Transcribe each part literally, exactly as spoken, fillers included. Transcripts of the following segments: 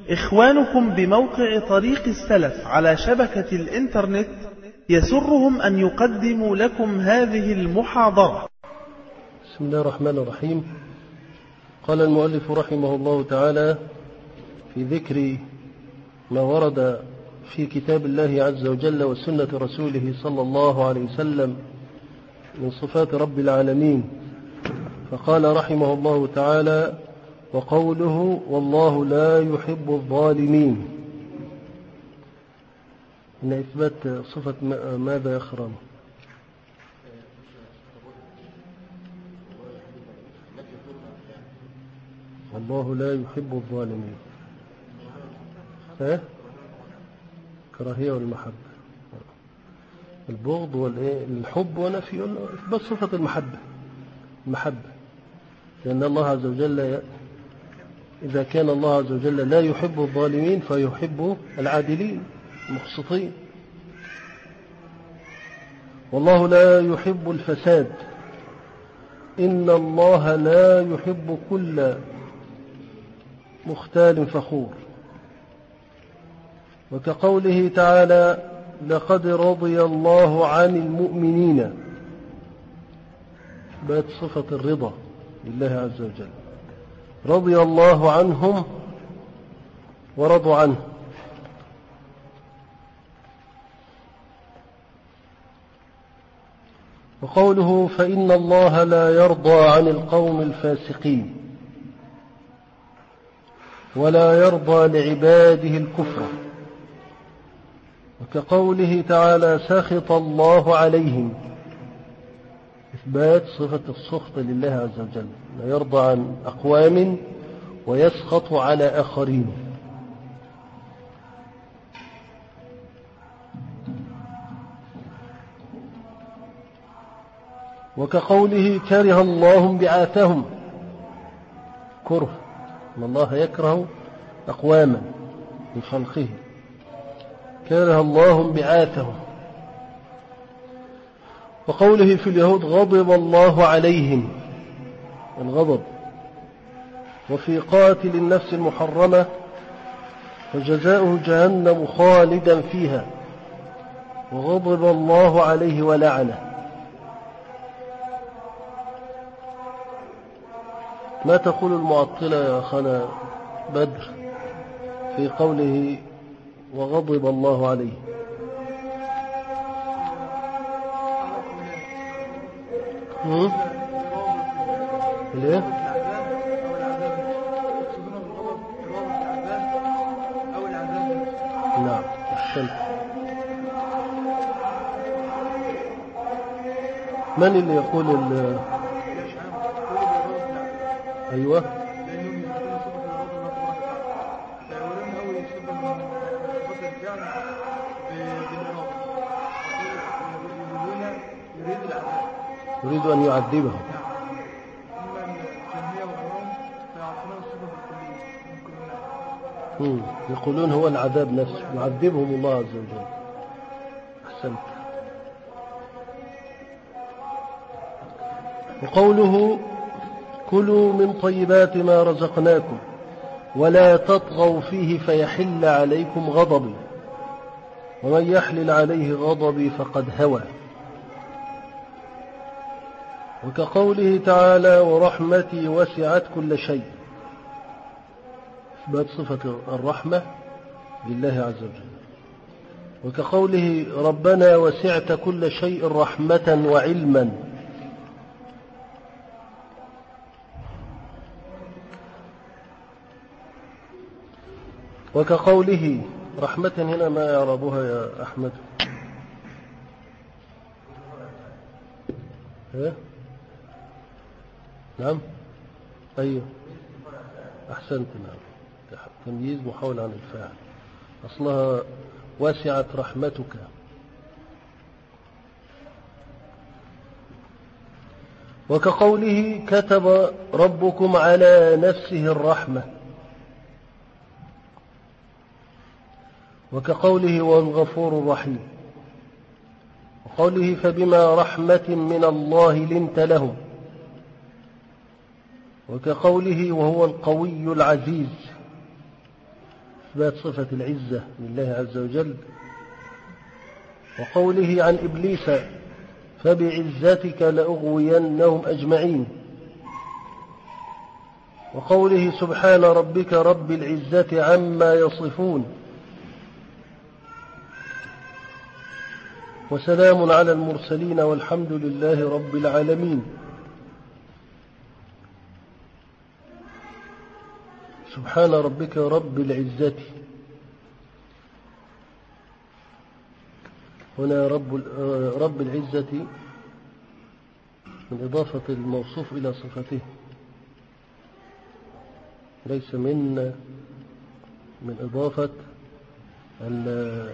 إخوانكم بموقع طريق السلف على شبكة الإنترنت يسرهم أن يقدموا لكم هذه المحاضرة. بسم الله الرحمن الرحيم. قال المؤلف رحمه الله تعالى في ذكر ما ورد في كتاب الله عز وجل وسنة رسوله صلى الله عليه وسلم من صفات رب العالمين، فقال رحمه الله تعالى: وقوله والله لا يحب الظالمين، إن إثبات صفة ماذا يخرم؟ والله لا يحب الظالمين، ها؟ كراهية والمحبة، البغض والحب ونفي إثبات صفة المحبة المحبة لأن الله عز وجل إذا كان الله عز وجل لا يحب الظالمين فيحب العادلين المقسطين. والله لا يحب الفساد، إن الله لا يحب كل مختال فخور. وكقوله تعالى: لقد رضي الله عن المؤمنين، بات صفة الرضا لله عز وجل، رضي الله عنهم ورضوا عنه. وقوله: فإن الله لا يرضى عن القوم الفاسقين ولا يرضى لعباده الكفر. وكقوله تعالى: سخط الله عليهم، إثبات صفة السخط لله عز وجل، لا يرضى عن أقوام ويسخط على آخرين. وكقوله: كره الله انبعاثهم، كره، أن الله يكره أقواما من خلقه، كره الله انبعاثهم. وقوله في اليهود: غضب الله عليهم، الغضب. وفي قاتل النفس المحرمة فجزاؤه جهنم خالدا فيها وغضب الله عليه ولعنه. ما تقول المعطلة يا أخانا بدر في قوله وغضب الله عليه؟ هم؟ ليه؟ نعم، أحسنت. من اللي يقول ال أيوة يريد أن يعذبهم. هم. يقولون هو العذاب نفسه، يعذبهم الله عز وجل. أحسنت. وقوله: كلوا من طيبات ما رزقناكم ولا تطغوا فيه فيحل عليكم غضبي ومن يحلل عليه غضبي فقد هوى. وكقوله تعالى: ورحمتي وسعت كل شيء، إثبات صفة الرحمة لله عز وجل. وكقوله: ربنا وسعت كل شيء رحمة وعلما. وكقوله: رحمة هنا ما يعربها يا أحمد؟ ها؟ نعم، أيوه، أحسنت. نعم، تمييز محاول عن الفاعل، أصلها وسعت رحمتك. وكقوله: كتب ربكم على نفسه الرحمة. وكقوله: والغفور الرحيم. وقوله: فبما رحمة من الله لنت لهم. وكقوله: وهو القوي العزيز. إثبات صفة العزة لله عز وجل. وقوله عن إبليس فبعزتك لأغوينهم أجمعين. وقوله سبحان ربك رب العزة عما يصفون وسلام على المرسلين والحمد لله رب العالمين. سبحان ربك رب العزة، هنا رب رب العزة من إضافة الموصوف إلى صفته، ليس من من إضافة ال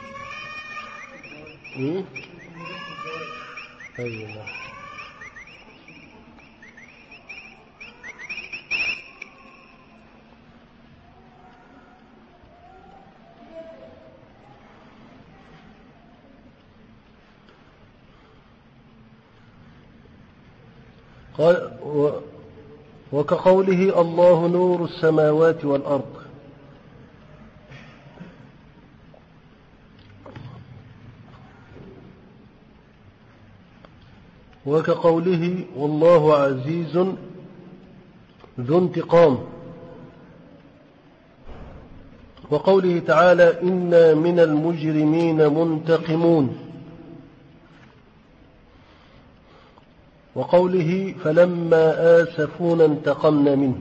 أيوة. قال وكقوله الله نور السماوات والأرض. وكقوله والله عزيز ذو انتقام. وقوله تعالى إنا من المجرمين منتقمون. وقوله فلما آسفونا انتقمنا منه.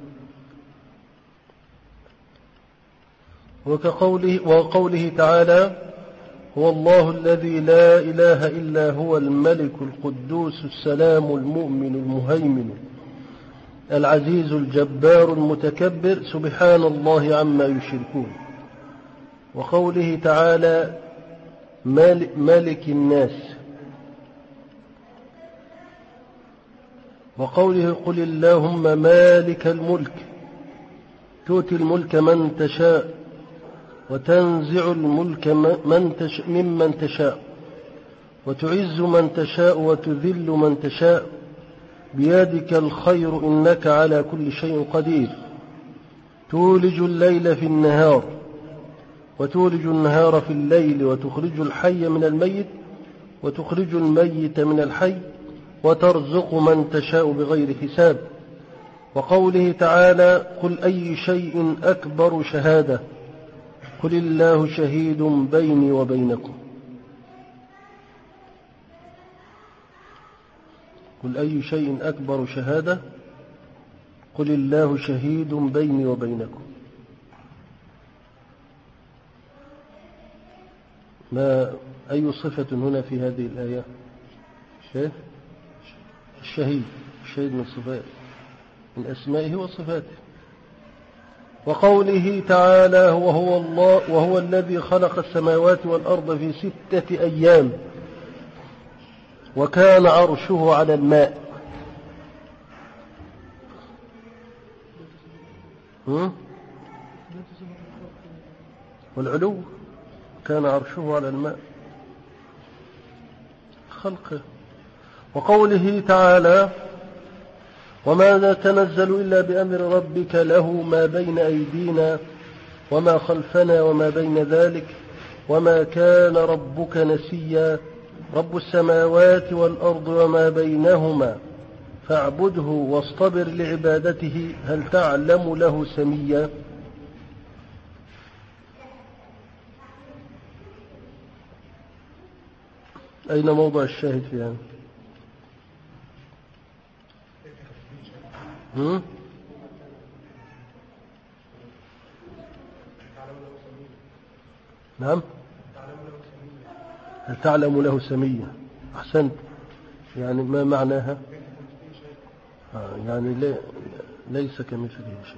وكقوله وقوله تعالى هو الله الذي لا إله إلا هو الملك القدوس السلام المؤمن المهيمن العزيز الجبار المتكبر سبحان الله عما يشركون. وقوله تعالى مالك الناس. وقوله قل اللهم مالك الملك تؤتي الملك من تشاء وتنزع الملك من تشاء ممن تشاء وتعز من تشاء وتذل من تشاء بيدك الخير إنك على كل شيء قدير. تولج الليل في النهار وتولج النهار في الليل وتخرج الحي من الميت وتخرج الميت من الحي وترزق من تشاء بغير حساب. وقوله تعالى قل أي شيء أكبر شهادة قل الله شهيد بيني وبينكم. قل أي شيء أكبر شهادة قل الله شهيد بيني وبينكم. ما أي صفة هنا في هذه الآية؟ شيء الشهيد. الشهيد من صفات من أسمائه وصفاته. وقوله تعالى وهو الله وهو الذي خلق السماوات والأرض في ستة أيام وكان عرشه على الماء. والعلو كان عرشه على الماء خلقه. وقوله تعالى وما نتنزل إلا بأمر ربك له ما بين أيدينا وما خلفنا وما بين ذلك وما كان ربك نسيا رب السماوات والأرض وما بينهما فاعبده واصطبر لعبادته هل تعلم له سميا. أين موضع الشاهد في هذا؟ هم؟ نعم هل تعلم له سمية. أحسنت. يعني ما معناها؟ آه يعني لي ليس كمثله شيء.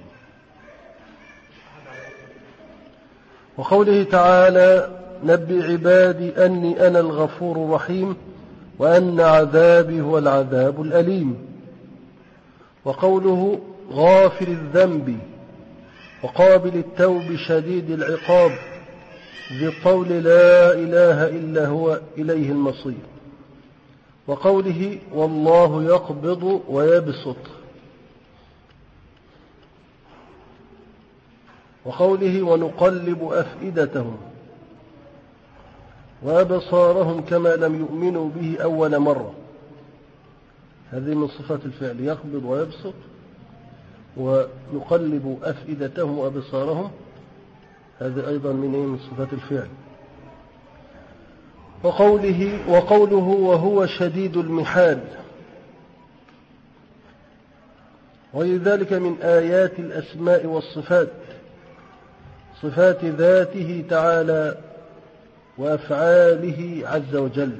وقوله تعالى نبئ عبادي أني أنا الغفور الرحيم وأن عذابي هو العذاب الأليم. وقوله غافر الذنب وقابل التوب شديد العقاب ذي الطول لا إله إلا هو إليه المصير. وقوله والله يقبض ويبسط. وقوله ونقلب أفئدتهم وأبصارهم كما لم يؤمنوا به أول مرة. هذه من صفات الفعل، يقبض ويبسط. ونقلب أفئدتهم وأبصارهم هذه أيضا من من صفات الفعل. وقوله وقوله وهو شديد المحال، ولذلك من آيات الأسماء والصفات صفات ذاته تعالى وأفعاله عز وجل.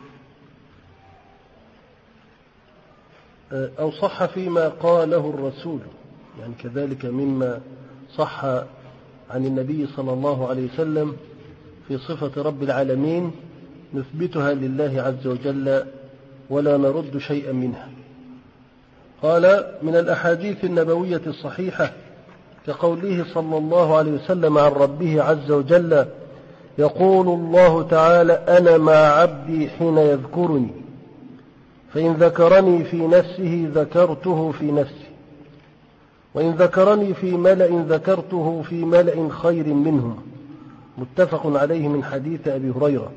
أو صح فيما قاله الرسول، يعني كذلك مما صح عن النبي صلى الله عليه وسلم في صفة رب العالمين نثبتها لله عز وجل ولا نرد شيئا منها. قال من الأحاديث النبوية الصحيحة كقوله صلى الله عليه وسلم عن ربه عز وجل: يقول الله تعالى: أنا مع عبدي حين يذكرني، فإن ذكرني في نفسه ذكرته في نفسي، وإن ذكرني في ملأ ذكرته في ملأ خير منهم. متفق عليه من حديث أبي هريرة.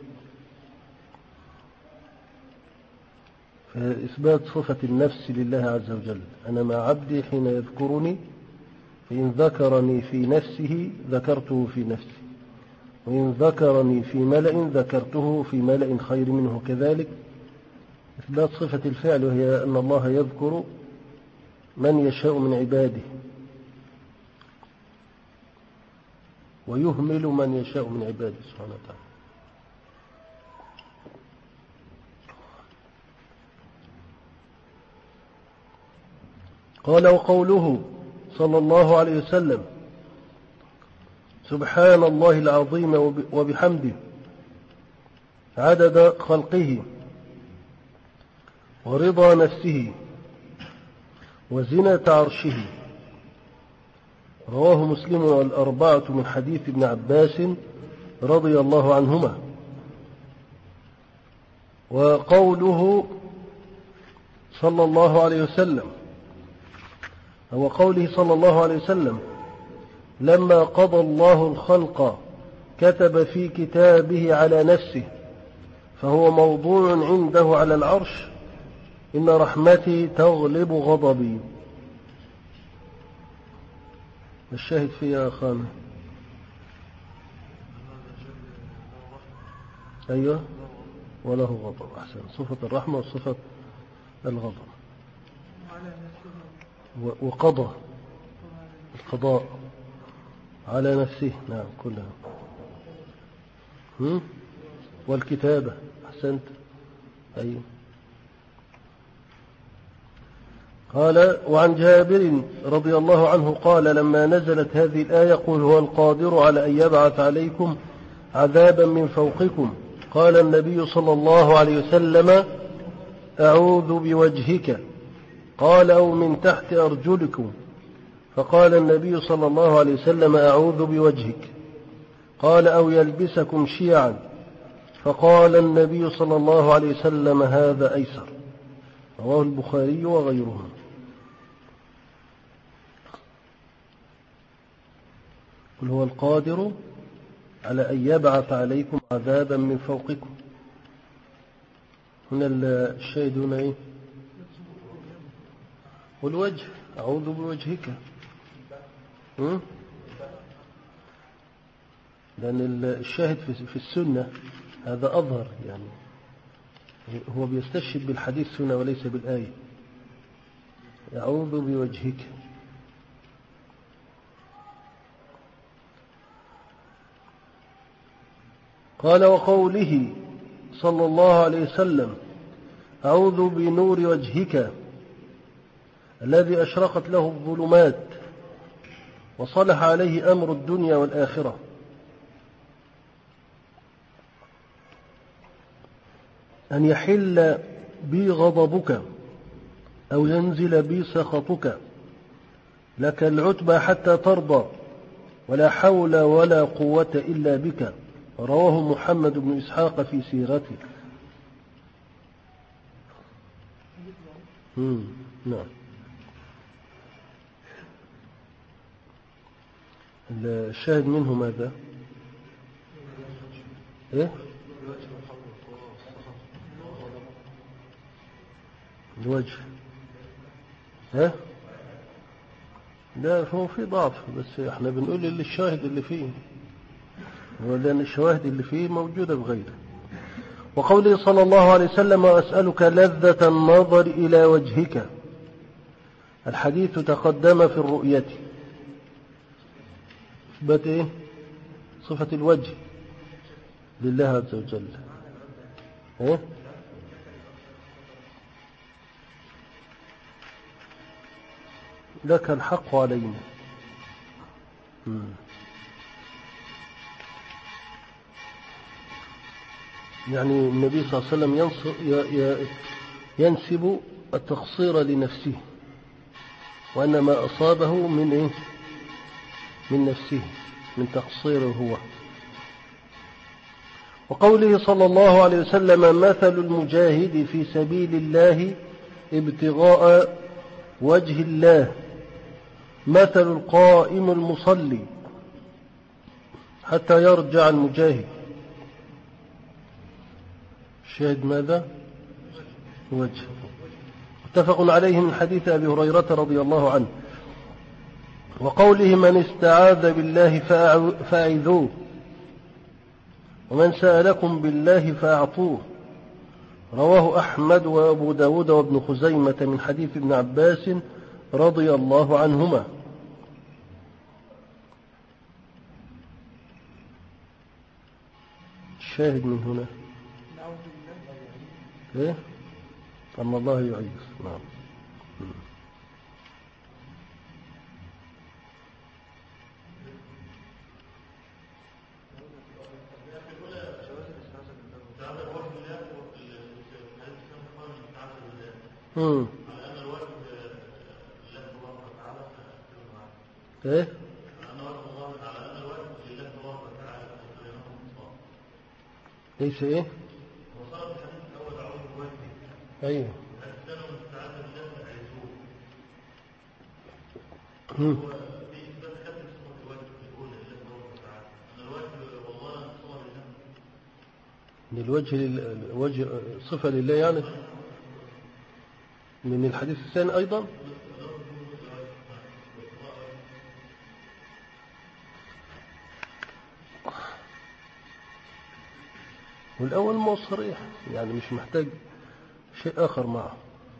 فإثبات صفة النفس لله عز وجل: أنا مع عبدي حين يذكرني، فإن ذكرني في نفسه ذكرته في نفسي، وإن ذكرني في ملأ ذكرته في ملأ خير منه. كذلك إثبات صفة الفعل، وهي أن الله يذكر من يشاء من عباده ويهمل من يشاء من عباده سبحانه وتعالى. قال وقوله صلى الله عليه وسلم: سبحان الله العظيم وبحمده عدد خلقه ورضا نفسه وزنة عرشه. رواه مسلم والأربعة من حديث ابن عباس رضي الله عنهما. وقوله صلى الله عليه وسلم هو قوله صلى الله عليه وسلم: لما قضى الله الخلق كتب في كتابه على نفسه فهو موضوع عنده على العرش: إن رحمتي تغلب غضبي. الشاهد فيها خامة. أيوة، وله غضب. أحسن، صفة الرحمة وصفة الغضب. وقضى القضاء على نفسه، نعم كلها. والكتابة، أحسنت. أيوة. قال وعن جابر رضي الله عنه قال: لما نزلت هذه الآية: قل هو القادر على أن يبعث عليكم عذابا من فوقكم، قال النبي صلى الله عليه وسلم: أعوذ بوجهك. قال: أو من تحت أرجلكم. فقال النبي صلى الله عليه وسلم: أعوذ بوجهك. قال: أو يلبسكم شيعا. فقال النبي صلى الله عليه وسلم: هذا أيسر. رواه البخاري وغيره. قل هو القادر على أن يبعث عليكم عذابا من فوقكم. هنا الشاهد هنا إيه؟ والوجه: أعوذ بوجهك. لأن الشاهد في السنة هذا أظهر، يعني هو بيستشهد بالحديث هنا وليس بالآية. أعوذ بوجهك. قال وقوله صلى الله عليه وسلم: أعوذ بنور وجهك الذي أشرقت له الظلمات وصلح عليه أمر الدنيا والآخرة. أن يحل بي غضبك أو ينزل بي سخطك، لك العتبى حتى ترضى، ولا حول ولا قوة إلا بك. رواه محمد بن إسحاق في سيرته. نعم. الشاهد منه ماذا؟ إيه؟ الوجه. ها؟ لا هو في ضعف، بس احنا بنقول اللي الشاهد اللي فيه، ولأن الشواهد اللي فيه موجودة بغيره. وقوله صلى الله عليه وسلم: وأسألك لذة النظر إلى وجهك. الحديث تقدم في الرؤية، إثبات إيه؟ صفة الوجه لله عز وجل. إيه؟ لك الحق علينا. مم. يعني النبي صلى الله عليه وسلم ينسب التقصير لنفسه، وأن ما أصابه من إيه؟ من نفسه، من تقصيره هو. وقوله صلى الله عليه وسلم: مثل المجاهد في سبيل الله ابتغاء وجه الله مثل القائم المصلي حتى يرجع المجاهد. الشاهد ماذا؟ وجه. متفق عليه من حديث أبي هريرة رضي الله عنه. وقوله: من استعاذ بالله فأعذوه، ومن سألكم بالله فأعطوه. رواه أحمد وأبو داود وابن خزيمة من حديث ابن عباس رضي الله عنهما. الشاهد من هنا إيه؟ أن الله يعيذ. نعم. امم ايه ليس ايه ايوه امم للوجه الوجه صفة لله يعني من الحديث الثاني أيضا. والأول مو صريح، يعني مش محتاج شيء آخر معه.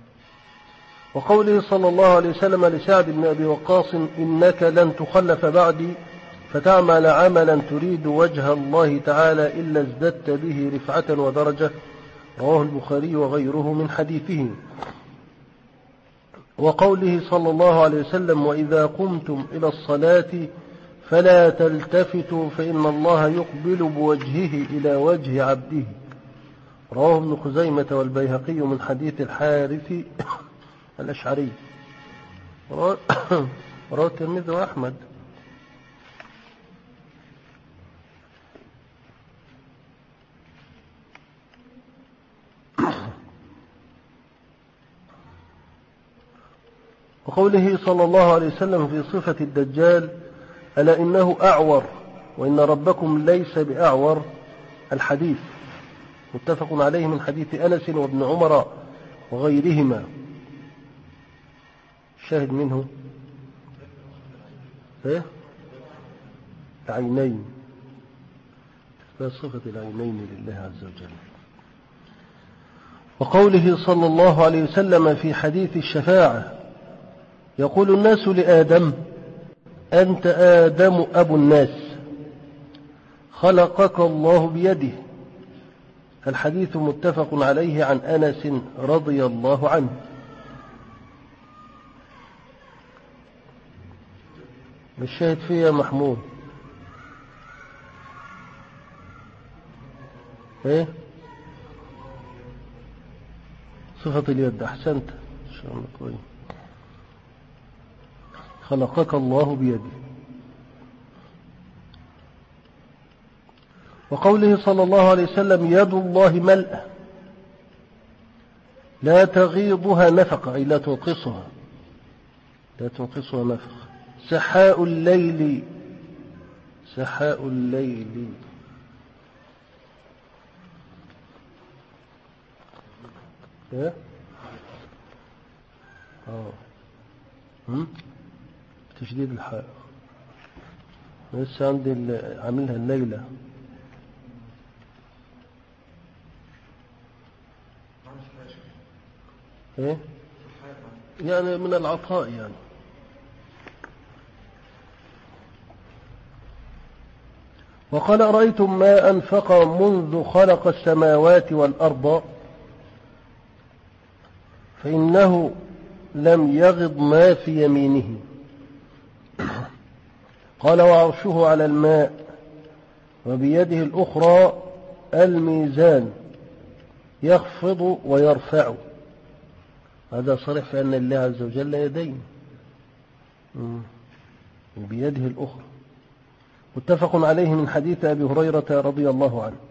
وقوله صلى الله عليه وسلم لسعد بن أبي وقاص: إنك لن تخلف بعدي فتعمل عملا تريد وجه الله تعالى إلا ازددت به رفعة ودرجة. رواه البخاري وغيره من حديثه. وقوله صلى الله عليه وسلم: وإذا قمتم إلى الصلاة فلا تلتفتوا فإن الله يقبل بوجهه إلى وجه عبده. رواه ابن خزيمة والبيهقي من حديث الحارث الأشعري. رواه الترمذي وأحمد. وقوله صلى الله عليه وسلم في صفة الدجال: ألا إنه أعور وإن ربكم ليس بأعور. الحديث متفق عليه من حديث أنس وابن عمر وغيرهما. شاهد منه ايه العينين، صفة العينين لله عز وجل. وقوله صلى الله عليه وسلم في حديث الشفاعة: يقول الناس لآدم: أنت آدم أبو الناس، خلقك الله بيده. الحديث متفق عليه عن أنس رضي الله عنه. الشاهد فيها محمود ايه صفة اليد. أحسنت إن شاء الله كويس. خلقك الله بيده. وقوله صلى الله عليه وسلم: يد الله ملأ لا تغيضها نفقة، أي لا تنقصها لا تنقصها نفقة. سحاء الليل سحاء الليل. ايه اه هم تشديد الحاء. لسه عندي عاملها الليلة. ايه يعني من العطاء يعني. وقال أرأيتم ما أنفق منذ خلق السماوات والأرض فإنه لم يغض ما في يمينه. قال وعرشه على الماء وبيده الأخرى الميزان يخفض ويرفع. هذا صريح في أن الله عز وجل يدين بيده الأخرى. متفق عليه من حديث أبي هريرة رضي الله عنه.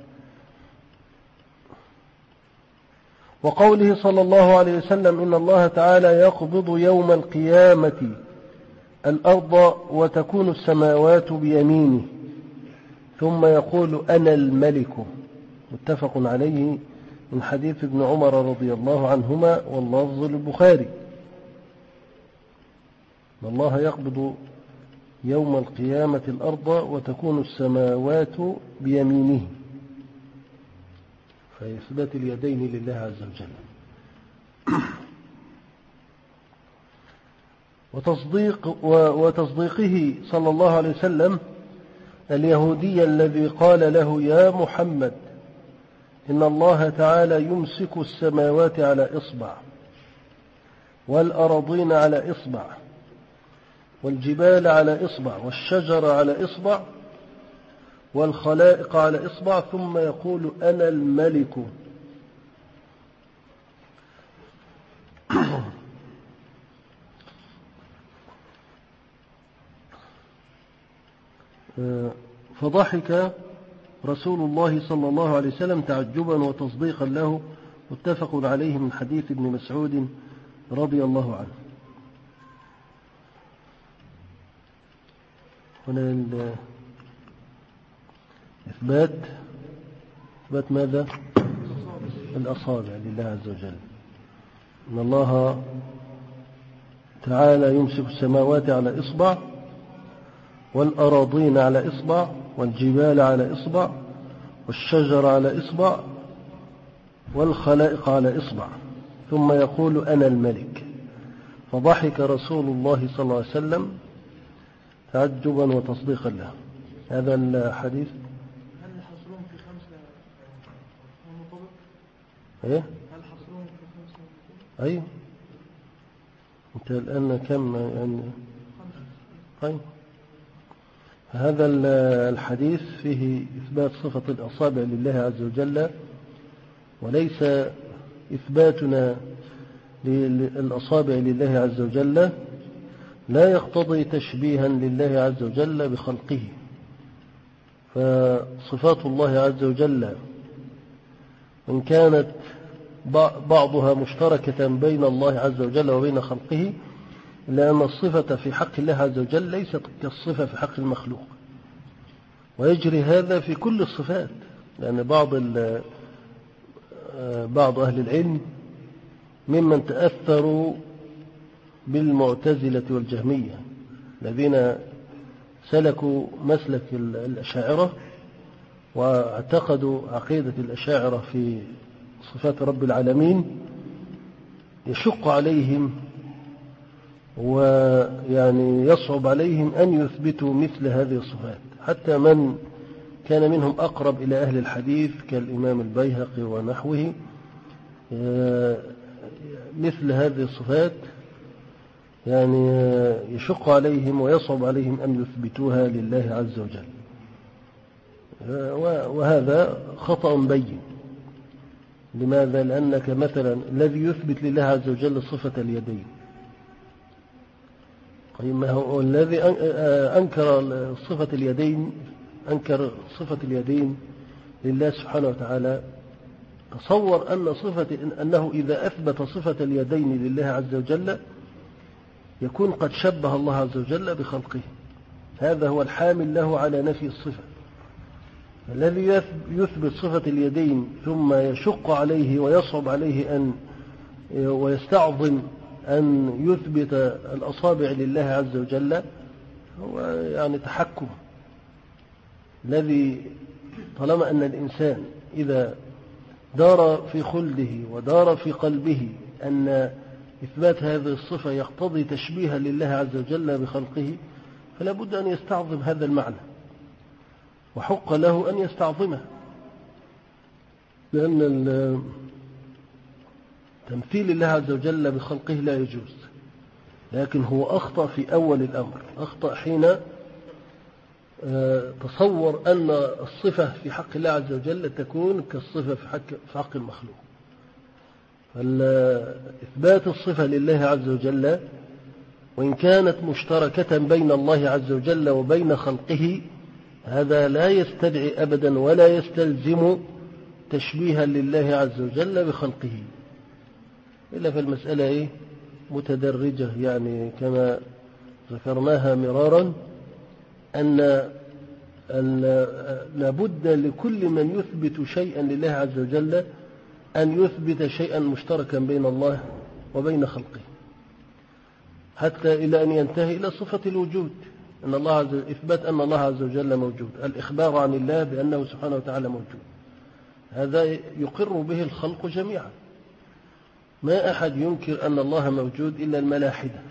وقوله صلى الله عليه وسلم إن الله تعالى يقبض يوم القيامة الأرض وتكون السماوات بيمينه ثم يقول أنا الملك. متفق عليه من حديث ابن عمر رضي الله عنهما واللفظ للبخاري. إن الله يقبض يوم القيامة الأرض وتكون السماوات بيمينه، فإثبات اليدين لله عز وجل. وتصديق وتصديقه صلى الله عليه وسلم اليهودي الذي قال له يا محمد إن الله تعالى يمسك السماوات على إصبع والأراضين على إصبع والجبال على إصبع والشجر على إصبع والخلائق على إصبع ثم يقول أنا الملك. فضحك رسول الله صلى الله عليه وسلم تعجبا وتصديقا له. متفق عليه من حديث ابن مسعود رضي الله عنه. هنا إثبات إثبات ماذا؟ الأصابع لله عز وجل. إن الله تعالى يمسك السماوات على إصبع والأراضين على إصبع والجبال على إصبع والشجر على إصبع والخلائق على إصبع ثم يقول أنا الملك. فضحك رسول الله صلى الله عليه وسلم تعجبا وتصديقا له. هذا الحديث هل حصرهم في خمسة مطابق؟ ايه هل حصرهم في خمسة؟ ايوه انت الان كم يعني طيب. هذا الحديث فيه إثبات صفة الأصابع لله عز وجل، وليس إثباتنا للأصابع لله عز وجل لا يقتضي تشبيها لله عز وجل بخلقه. فصفات الله عز وجل إن كانت بعضها مشتركة بين الله عز وجل وبين خلقه، لأن الصفة في حق الله عز وجل ليست كالصفة في حق المخلوق، ويجري هذا في كل الصفات. لأن بعض بعض أهل العلم ممن تأثروا بالمعتزلة والجهمية الذين سلكوا مسلك الأشاعرة واعتقدوا عقيدة الأشاعرة في صفات رب العالمين، يشق عليهم ويعني يصعب عليهم أن يثبتوا مثل هذه الصفات. حتى من كان منهم أقرب إلى أهل الحديث كالإمام البيهقي ونحوه مثل هذه الصفات يعني يشق عليهم ويصعب عليهم أن يثبتوها لله عز وجل، وهذا خطأ بين. لماذا؟ لأنك مثلا الذي يثبت لله عز وجل صفة اليدين، ما هو الذي أنكر صفة اليدين أنكر صفة اليدين لله سبحانه وتعالى. تصور أن صفة أنه إذا أثبت صفة اليدين لله عز وجل يكون قد شبه الله عز وجل بخلقه. هذا هو الحامل له على نفي الصفة. الذي يثبت صفة اليدين ثم يشق عليه ويصعب عليه أن ويستعظم أن يثبت الأصابع لله عز وجل هو يعني تحكم. الذي طالما أن الإنسان إذا دار في خلده ودار في قلبه أن إثبات هذه الصفة يقتضي تشبيها لله عز وجل بخلقه فلا بد أن يستعظم هذا المعنى، وحق له أن يستعظمه، لأن تمثيل الله عز وجل بخلقه لا يجوز. لكن هو أخطأ في أول الأمر، أخطأ حين تصور أن الصفة في حق الله عز وجل تكون كالصفة في حق, في حق المخلوق. فإثبات الصفة لله عز وجل وإن كانت مشتركة بين الله عز وجل وبين خلقه هذا لا يستدعي أبدا ولا يستلزم تشبيها لله عز وجل بخلقه، إلا في المسألة إيه؟ متدرجة، يعني كما ذكرناها مرارا أن لابد لكل من يثبت شيئا لله عز وجل أن يثبت شيئا مشتركا بين الله وبين خلقه، حتى إلى أن ينتهي إلى صفة الوجود، أن الله عز وجل إثبات أن الله عز وجل موجود، الإخبار عن الله بأنه سبحانه وتعالى موجود، هذا يقر به الخلق جميعا. ما أحد ينكر أن الله موجود إلا الملاحدة،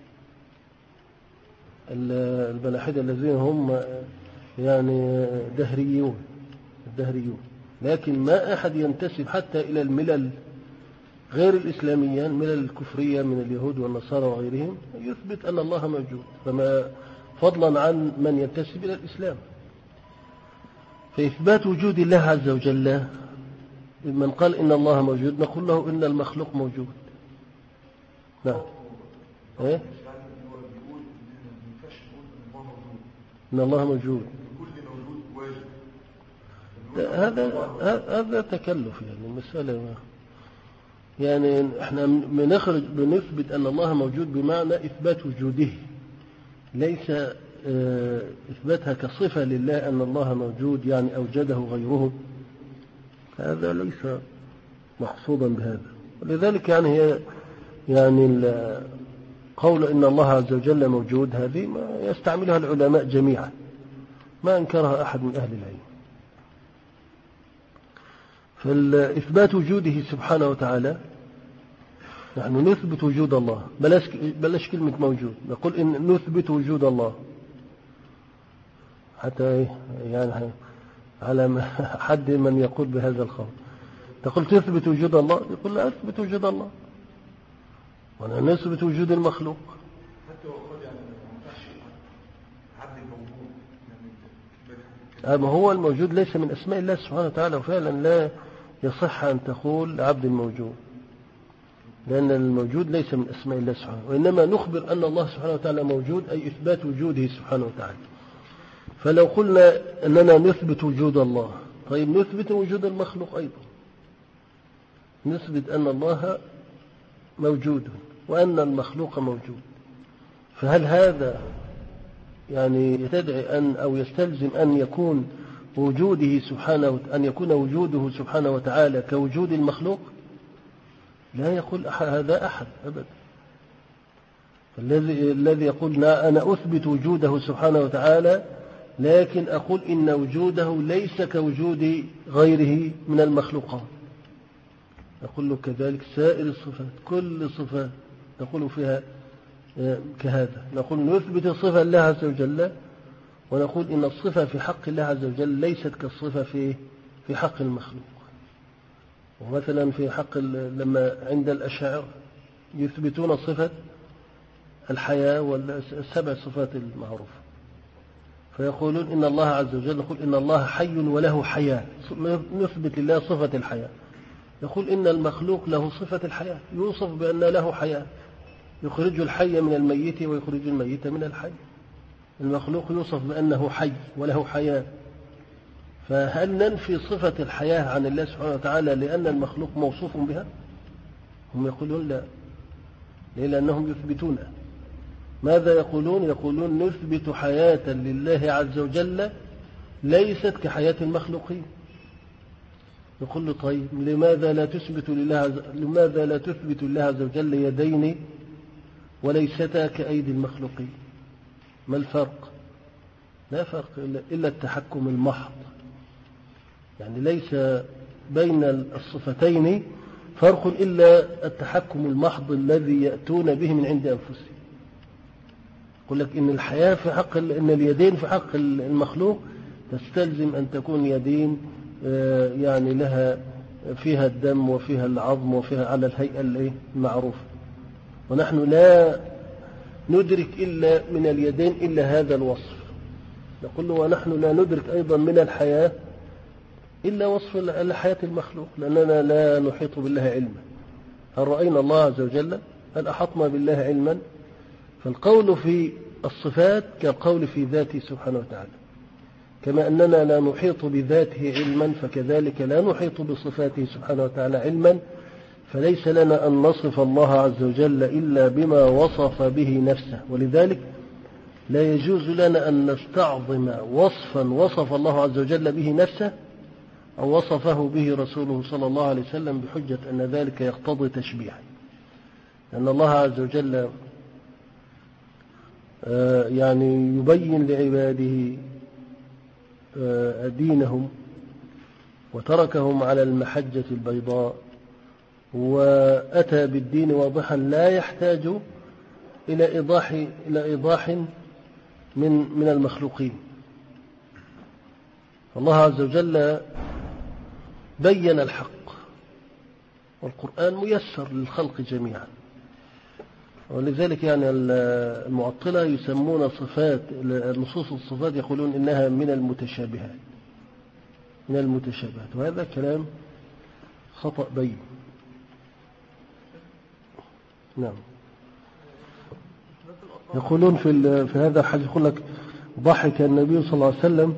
الملاحدة الذين هم يعني دهريون الدهريون لكن ما أحد ينتسب حتى إلى الملل غير الإسلامية، الملل الكفرية من اليهود والنصارى وغيرهم، يثبت أن الله موجود، فما فضلا عن من ينتسب إلى الإسلام. فإثبات وجود الله عز وجل، من قال إن الله موجود نقول له إن المخلوق موجود. نعم إيه؟ إن الله موجود، هذا هذا تكلف، يعني المسألة يعني احنا بنخرج بنثبت أن الله موجود بمعنى إثبات وجوده، ليس إثباتها كصفة لله أن الله موجود يعني أوجده غيره، هذا ليس مقصودا بهذا. ولذلك يعني هي يعني قول إن الله عز وجل موجود هذه ما يستعملها العلماء جميعا، ما أنكرها أحد من أهل العلم. فالإثبات وجوده سبحانه وتعالى نحن نثبت وجود الله، بلاش بلاش كلمة موجود، نقول إن نثبت وجود الله، حتى يعني على حد من يقول بهذا القول، تقول تثبت وجود الله، يقول لا أثبت وجود الله، وأنا نثبت وجود المخلوق. حتى وقال يعني ما ينفعش عبد الموجود، أما هو الموجود ليس من أسماء الله سبحانه وتعالى، وفعلا لا يصح أن تقول عبد الموجود، لأن الموجود ليس من أسماء الله سبحانه، وإنما نخبر أن الله سبحانه وتعالى موجود، أي إثبات وجوده سبحانه وتعالى. فلو قلنا أننا نثبت وجود الله، طيب نثبت وجود المخلوق أيضا، نثبت أن الله موجود وأن المخلوق موجود، فهل هذا يعني يتدعي أن أو يستلزم أن يكون وجوده سبحانه أن يكون وجوده سبحانه وتعالى كوجود المخلوق؟ لا يقول هذا أحد أبدا. الذي الذي يقول أنا أثبت وجوده سبحانه وتعالى، لكن أقول إن وجوده ليس كوجود غيره من المخلوقات، أقول له كذلك سائر الصفات، كل صفة نقول فيها كهذا، نقول نثبت الصفة لله عز وجل، ونقول إن الصفة في حق الله عز وجل ليست كالصفة في في حق المخلوق. ومثلا في حق لما عند الأشاعرة يثبتون صفة الحياة والسبع صفات المعروفة، فيقولون إن الله عز وجل، يقول إن الله حي وله حياة، نثبت لله صفة الحياة. يقول إن المخلوق له صفة الحياة، يوصف بأن له حياة، يخرج الحي من الميت ويخرج الميت من الحي. المخلوق يوصف بأنه حي وله حياة، فهل ننفي صفة الحياة عن الله سبحانه وتعالى لأن المخلوق موصوف بها؟ هم يقولون لا، ليه؟ لأنهم يثبتون ماذا يقولون؟ يقولون نثبت حياة لله عز وجل ليست كحياة المخلوقين. يقول له طيب لماذا لا تثبت لله عز... لماذا لا تثبت لله عز وجل يدين وليستا كأيدي المخلوقين؟ ما الفرق؟ لا فرق إلا التحكم المحض، يعني ليس بين الصفتين فرق إلا التحكم المحض الذي يأتون به من عند أنفسهم. يقول لك إن الحياة في حق إن اليدين في حق المخلوق تستلزم أن تكون يدين يعني لها فيها الدم وفيها العظم وفيها على الهيئة المعروفة، ونحن لا ندرك إلا من اليدين إلا هذا الوصف. نقول له ونحن لا ندرك أيضا من الحياة إلا وصف الحياة المخلوق، لأننا لا نحيط بالله علما. هل رأينا الله عز وجل؟ هل أحطنا بالله علما؟ فالقول في الصفات كالقول في ذاته سبحانه وتعالى، كما أننا لا نحيط بذاته علما فكذلك لا نحيط بصفاته سبحانه وتعالى علما. فليس لنا أن نصف الله عز وجل إلا بما وصف به نفسه، ولذلك لا يجوز لنا أن نستعظم وصفا وصف الله عز وجل به نفسه أو وصفه به رسوله صلى الله عليه وسلم بحجة أن ذلك يقتضي تشبيها، لأن الله عز وجل يعني يبين لعباده دينهم وتركهم على المحجة البيضاء، وأتى بالدين واضحا لا يحتاج إلى إيضاح إلى إيضاح من من المخلوقين. الله عز وجل بين الحق، والقرآن ميسر للخلق جميعا، ولذلك يعني المعطلة يسمون صفات نصوص الصفات يقولون إنها من المتشابهات من المتشابهات وهذا كلام خطأ بين. نعم. يقولون في في هذا الحديث يقول لك ضحك النبي صلى الله عليه وسلم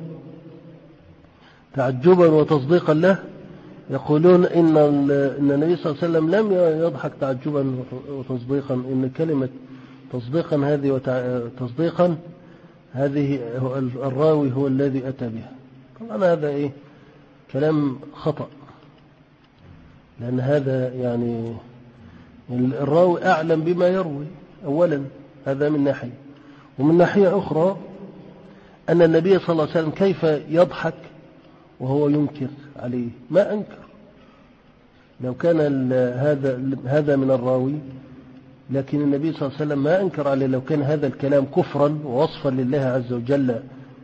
تعجبا وتصديقا له. يقولون إن إن النبي صلى الله عليه وسلم لم يضحك تعجبا وتصديقا، إن كلمة تصديقا هذه وتصديقا هذه الراوي هو الذي أتى بها. طبعا هذا إيه كلام خطأ، لأن هذا يعني الراوي أعلم بما يروي أولا، هذا من ناحية، ومن ناحية أخرى أن النبي صلى الله عليه وسلم كيف يضحك وهو ينكر عليه؟ ما أنكر. لو كان هذا هذا من الراوي، لكن النبي صلى الله عليه وسلم ما أنكر عليه. لو كان هذا الكلام كفرا ووصفا لله عز وجل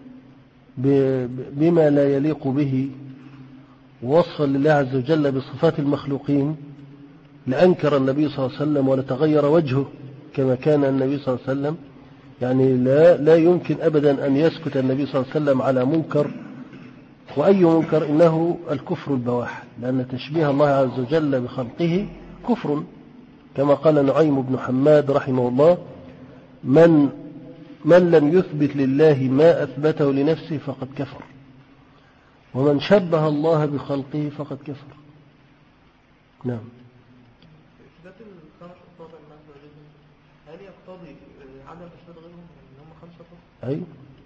بما لا يليق به، ووصفا لله عز وجل بصفات المخلوقين، لأنكر النبي صلى الله عليه وسلم ولتغير وجهه كما كان النبي صلى الله عليه وسلم. يعني لا لا يمكن أبدا أن يسكت النبي صلى الله عليه وسلم على منكر، وأي منكر إنه الكفر البواح، لأن تشبيه الله عز وجل بخلقه كفر، كما قال نعيم بن حماد رحمه الله: من من لم يثبت لله ما أثبته لنفسه فقد كفر، ومن شبه الله بخلقه فقد كفر. نعم. إثبات الخمس أصابع المعنى هل يقتضي عدم إثبات غيرهم إن هم خمسة فقط؟ أي.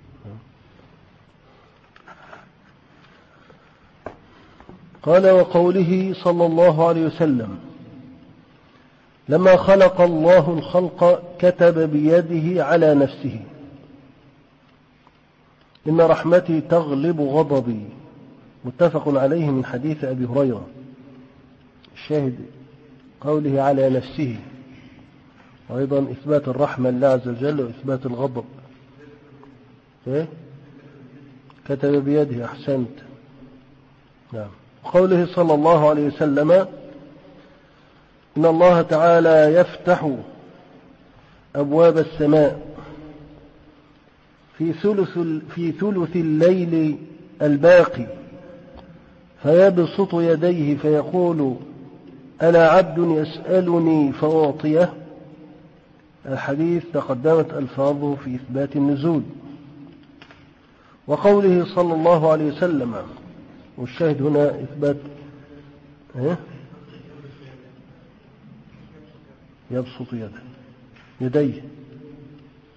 قال: وقوله صلى الله عليه وسلم: لما خلق الله الخلق كتب بيده على نفسه: إن رحمتي تغلب غضبي. متفق عليه من حديث أبي هريرة. الشاهد قوله على نفسه، وأيضا إثبات الرحمة لله عز وجل وإثبات الغضب. إيه؟ كتب بيده. أحسنت. نعم. قوله صلى الله عليه وسلم: إن الله تعالى يفتح أبواب السماء في ثلث في ثلث الليل الباقي فيبسط يديه فيقول: ألا عبد يسألني فأعطيه. الحديث تقدمت ألفاظه في إثبات النزول. وقوله صلى الله عليه وسلم، والشاهد هنا إثبات إيه؟ يبسط يده يديه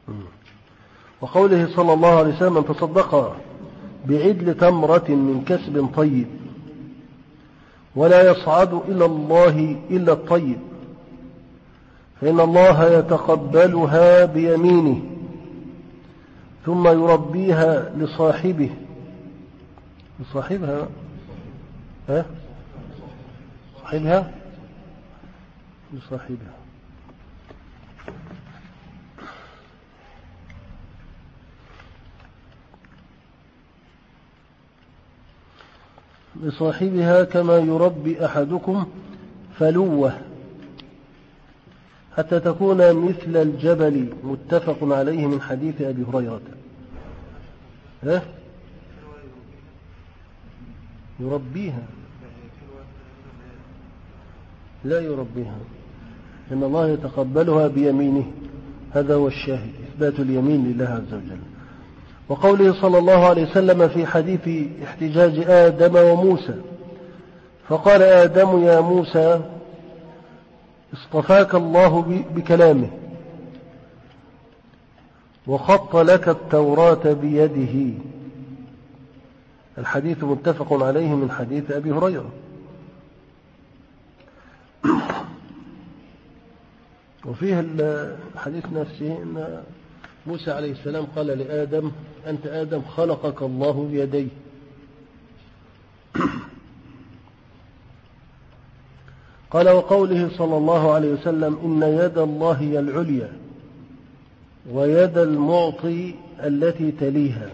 وقوله صلى الله عليه وسلم: من تصدق بعدل تمرة من كسب طيب ولا يصعد إلى الله إلا الطيب فإن الله يتقبلها بيمينه ثم يربيها لصاحبه لصاحبها ها صاحبها لصاحبها لصاحبها كما يربي أحدكم فلوه حتى تكون مثل الجبل، متفق عليه من حديث أبي هريرة. ها؟ يربيها لا يربيها، إن الله يتقبلها بيمينه، هذا هو الشاهد، إثبات اليمين لله عز وجل. وقوله صلى الله عليه وسلم في حديث احتجاج آدم وموسى: فقال آدم: يا موسى اصطفاك الله بكلامه وخط لك التوراة بيده. الحديث متفق عليه من حديث أبي هريرة. وفيه الحديث نفسه أن موسى عليه السلام قال لآدم: أنت آدم خلقك الله بيديه. قال: وقوله صلى الله عليه وسلم: إن يد الله هي العليا ويد المعطي التي تليها،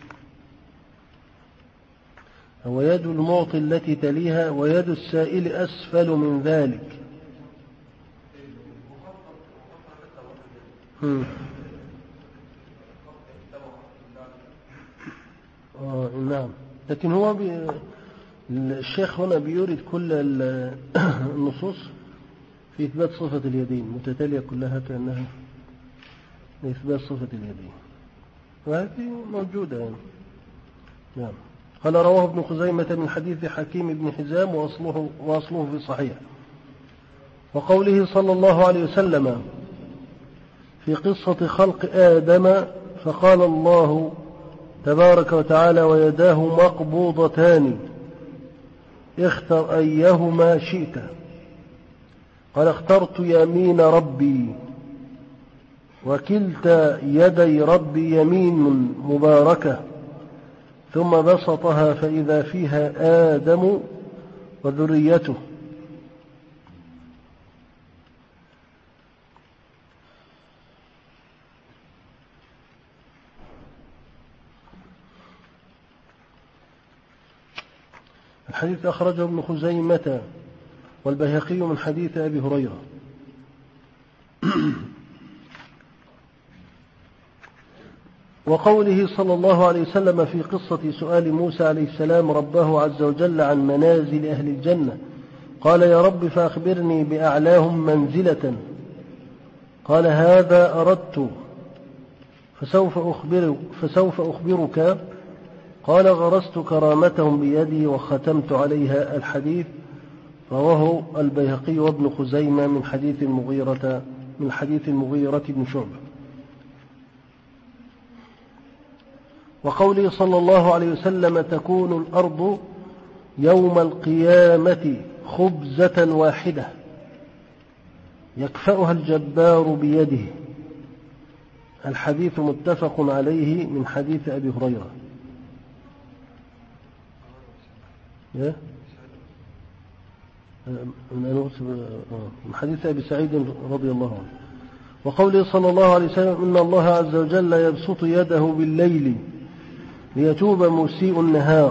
ويد المعطي التي تليها ويد السائل أسفل من ذلك. هم. آه نعم، لكن هو بي... الشيخ هنا بيورد كل النصوص في إثبات صفة اليدين متتالية كلها كأنها لإثبات صفة اليدين، وهذه موجودة يعني. نعم. قال: رواه ابن خزيمة من حديث حكيم بن حزام وأصله, وأصله في صحيح. وقوله صلى الله عليه وسلم في قصة خلق آدم: فقال الله تبارك وتعالى: ويداه مقبوضتان اختر أيهما شئت. قال: اخترت يمين ربي، وكلتا يدي ربي يمين مباركة. ثم بسطها فإذا فيها آدم وذريته. الحديث أخرجه ابن خزيمة والبيهقي من حديث أبي هريرة. وقوله صلى الله عليه وسلم في قصة سؤال موسى عليه السلام ربه عز وجل عن منازل أهل الجنة: قال: يا رب فأخبرني بأعلاهم منزلة. قال: هذا أردت فسوف أخبر فسوف أخبرك. قال: غرست كرامتهم بيدي وختمت عليها. الحديث رواه البيهقي وابن خزيمة من حديث المغيرة من حديث المغيرة بن شعبة. وقوله صلى الله عليه وسلم: تكون الأرض يوم القيامة خبزة واحدة يكفأها الجبار بيده. الحديث متفق عليه من حديث أبي هريرة. من حديث أبي سعيد رضي الله عنه. وقوله صلى الله عليه وسلم: إن الله عز وجل يبسط يده بالليل ليتوب مسيء النهار،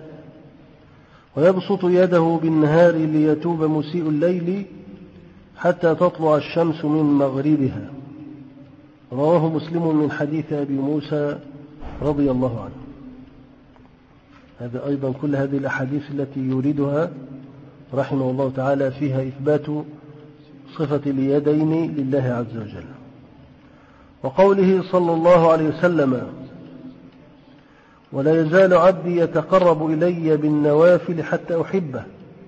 ويبسط يده بالنهار ليتوب مسيء الليل حتى تطلع الشمس من مغربها. رواه مسلم من حديث أبي موسى رضي الله عنه. هذا أيضا كل هذه الأحاديث التي يريدها رحمه الله تعالى فيها إثبات صفة اليدين لله عز وجل. وقوله صلى الله عليه وسلم: ولا يزال عبدي يتقرب إلي بالنوافل حتى أحبه،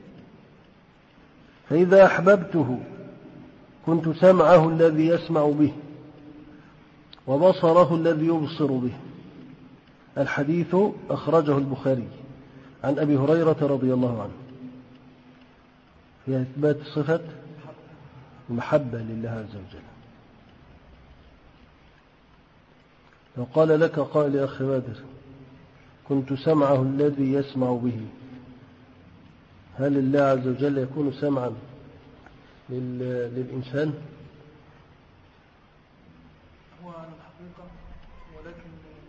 فإذا أحببته كنت سمعه الذي يسمع به، وبصره الذي يبصر به. الحديث أخرجه البخاري عن أبي هريرة رضي الله عنه في إثبات صفة المحبة لله عز وجل. لو قال لك قائل يا أخي بادر كنت سمعه الذي يسمع به، هل الله عز وجل يكون سمعا للإنسان؟ هو على الحقيقة ولكن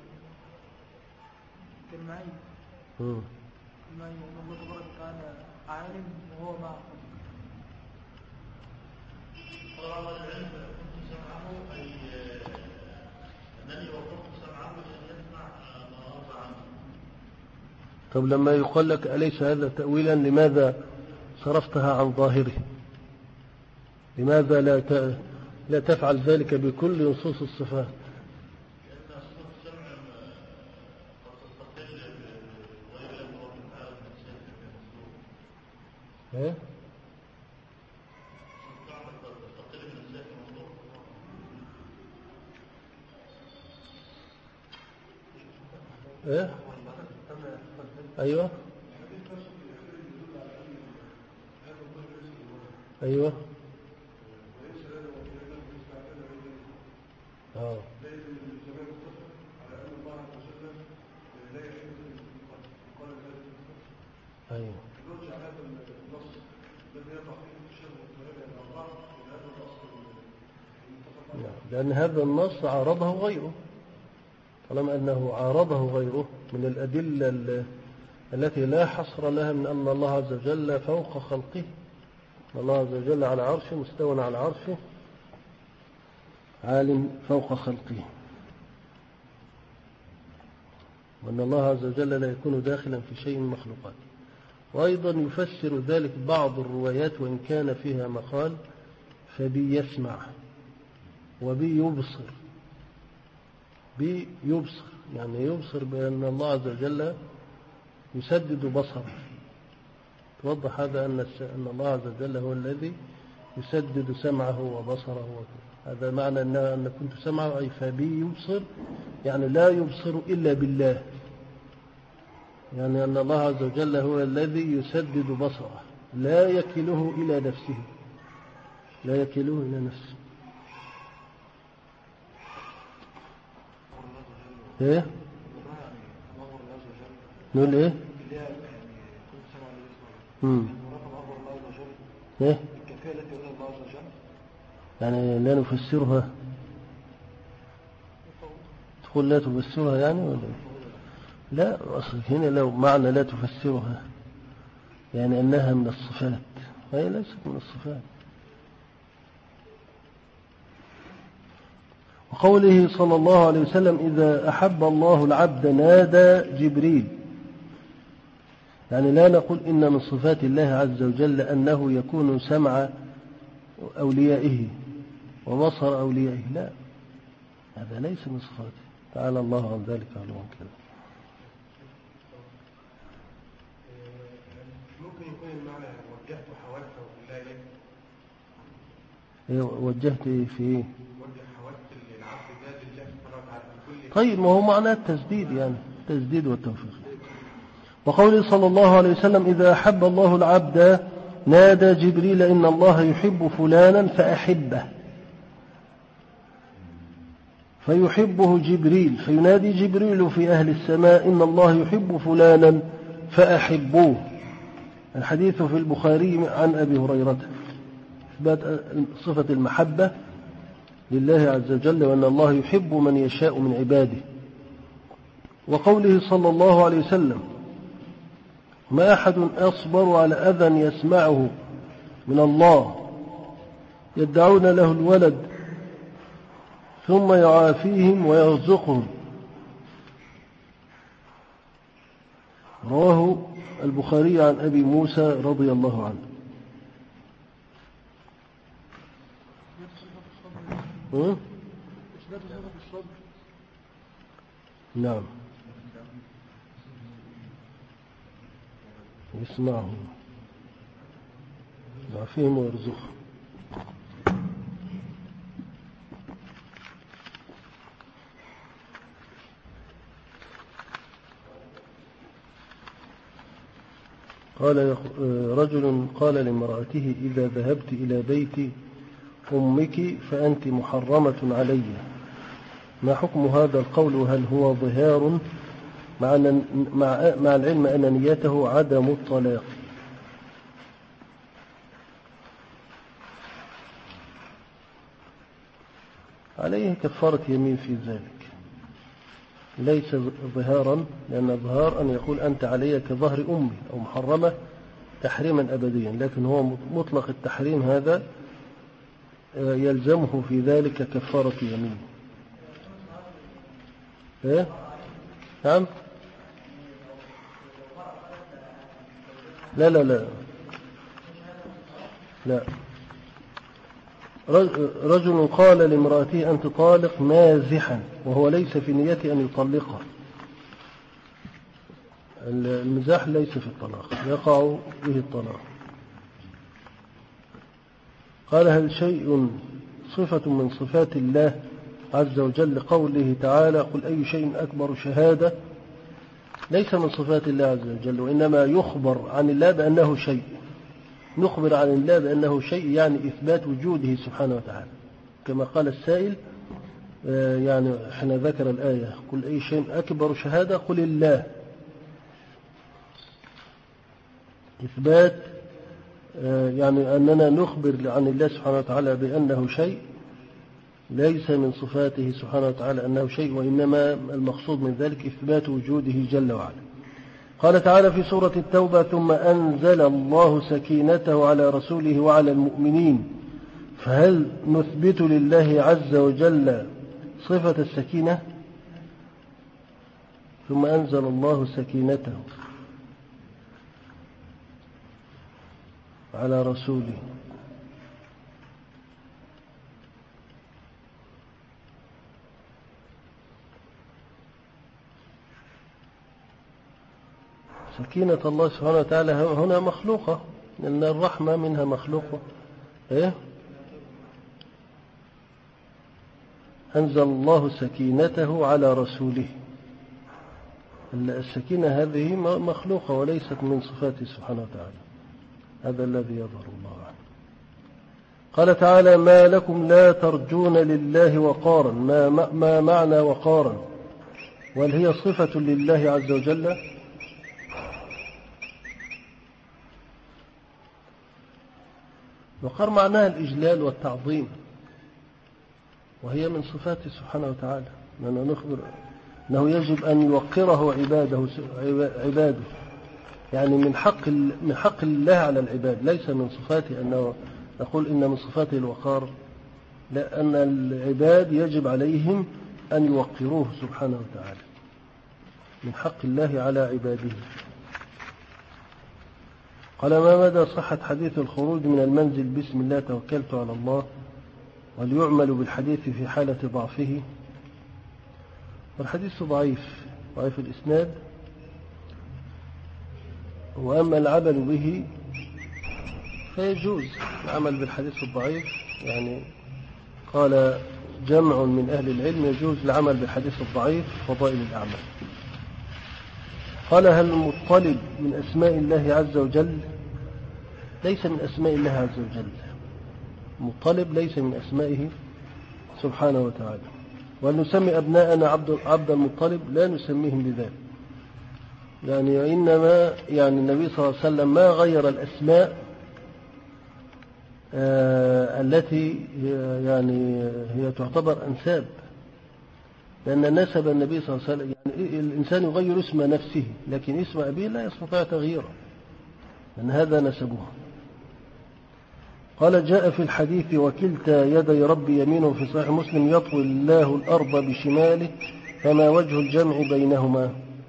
كالمعين المعين وأن الله تبارك وتعالى عالم وهو معه. طبعا العلم كنت سمعه أي أنني وقفت سمعه لأن يسمع ما أرضى عنه. طب لما يقول لك أليس هذا تأويلا لماذا صرفتها عن ظاهره؟ لماذا لا لا تفعل ذلك بكل نصوص الصفات؟ لأن صفة السمع قد تستقل بغير الله تعالى من سيد المسلوب. ايه؟ قد تستقل من سيد المسلوب. ايه؟ ايوه ايوه اه ايوه لأن هذا النص عارضه غيره، طالما أنه عارضه غيره من الأدلة التي لا حصر لها من أن الله عز وجل فوق خلقه، الله عز وجل على عرشه مستوى على عرشه عالم فوق خلقه، وأن الله عز وجل لا يكون داخلا في شيء من مخلوقاته. وأيضا يفسر ذلك بعض الروايات وإن كان فيها مقال فبي يسمع وبي يبصر. بي يبصر يعني يبصر بأن الله عز وجل يسدد بصره، توضح هذا أن الله عز وجل هو الذي يسدد سمعه وبصره. هذا معنى أن كنت سمعه أي فبي يبصر، يعني لا يبصر إلا بالله، يعني أن الله عز وجل هو الذي يسدد بصره لا يكله إلى نفسه، لا يكله إلى نفسه. ايه نقول ايه امم ايه يعني لا نفسرها، تقول لا تفسرها يعني ولا لا؟ اصل هنا لو معنى لا تفسرها يعني انها من الصفات، هي ليست من الصفات. وقوله صلى الله عليه وسلم إذا أحب الله العبد نادى جبريل، يعني لا نقول إن من صفات الله عز وجل أنه يكون سمع أوليائه وبصر أوليائه، لا، هذا ليس من صفاته، تعالى الله عن ذلك علوا كذا. ممكن يكون المعنى وجهت حوالته بالله إيه وجهت إيه في إيه؟ كل طيب ما هو معناه التسديد، يعني التسديد والتوفيق. وقوله صلى الله عليه وسلم إذا أحب الله العبد نادى جبريل إن الله يحب فلانا فأحبه، فيحبه جبريل فينادي جبريل في أهل السماء إن الله يحب فلانا فأحبوه. الحديث في البخاري عن أبي هريرة إثبات صفة المحبة لله عز وجل وأن الله يحب من يشاء من عباده. وقوله صلى الله عليه وسلم ما أحد أصبر على أذى يسمعه من الله يدعون له الولد ثم يعافيهم ويرزقهم. رواه البخاري عن أبي موسى رضي الله عنه. ها؟ نعم يسمعهم يعافيهم ويرزقهم. قال رجل قال لامرأته إذا ذهبت إلى بيت أمك فأنت محرمة علي، ما حكم هذا القول؟ هل هو ظهار مع مع العلم أن نيته عدم الطلاق؟ عليه كفارة يمين في ذلك، ليس ظهارا، لأن الظهار أن يقول أنت علي كظهر أمي أو محرمة تحريما أبديا، لكن هو مطلق التحريم هذا يلزمه في ذلك كفارة يمين. إيه؟ نعم. لا لا لا لا رجل قال لامرأته أنت طالق مازحا وهو ليس في نيته أن يطلقها. المزاح ليس في الطلاق، يقع به الطلاق. قال هل شيء صفة من صفات الله عز وجل قوله تعالى قل أي شيء أكبر شهادة؟ ليس من صفات الله عز وجل، وإنما يخبر عن الله بأنه شيء، نخبر عن الله بأنه شيء يعني إثبات وجوده سبحانه وتعالى، كما قال السائل يعني حين ذكر الآية قل أي شيء أكبر شهادة قل الله، إثبات يعني أننا نخبر عن الله سبحانه وتعالى بأنه شيء، ليس من صفاته سبحانه وتعالى أنه شيء، وإنما المقصود من ذلك إثبات وجوده جل وعلا. قال تعالى في سورة التوبة ثم أنزل الله سكينته على رسوله وعلى المؤمنين، فهل نثبت لله عز وجل صفة السكينة؟ ثم أنزل الله سكينته على رسوله، سكينة الله سبحانه وتعالى هنا مخلوقة، لأن الرحمة منها مخلوقة. إيه؟ أنزل الله سكينته على رسوله، السكينة هذه مخلوقة وليست من صفاته سبحانه وتعالى، هذا الذي يظهر الله عنه. قال تعالى ما لكم لا ترجون لله وقارا، ما, ما معنى وقارا؟ وهل هي صفة لله عز وجل؟ وقار معناها الإجلال والتعظيم، وهي من صفاته سبحانه وتعالى، لأنه نخبر أنه يجب أن يوقره عباده عباده يعني من حق من حق الله على العباد، ليس من صفاته أنه نقول إن من صفاته الوقار، لأن العباد يجب عليهم أن يوقروه سبحانه وتعالى، من حق الله على عباده. قال ما مدى صحة حديث الخروج من المنزل بسم الله توكلت على الله، وليعمل بالحديث في حالة ضعفه؟ والحديث ضعيف ضعيف الإسناد، وأما العمل به فيجوز العمل بالحديث الضعيف، يعني قال جمع من أهل العلم يجوز العمل بالحديث الضعيف فضائل الأعمال. قال هل المطلب من أسماء الله عز وجل؟ ليس من أسماء الله عز وجل، مطلب ليس من أسمائه سبحانه وتعالى. وأن نسمي أبناءنا عبد, عبد المطلب لا نسميهم بذلك، يعني إنما يعني النبي صلى الله عليه وسلم ما غير الأسماء آه التي يعني هي تعتبر أنساب، لأن نسب النبي صلى الله عليه وسلم يعني الإنسان يغير اسم نفسه، لكن اسم أبيه لا يستطيع تغييره، لأن هذا نسبه. قال جاء في الحديث وكلتا يدي ربي يمينه في صحيح مسلم يطوي الله الأرض بشماله فما وجه الجمع بينهما؟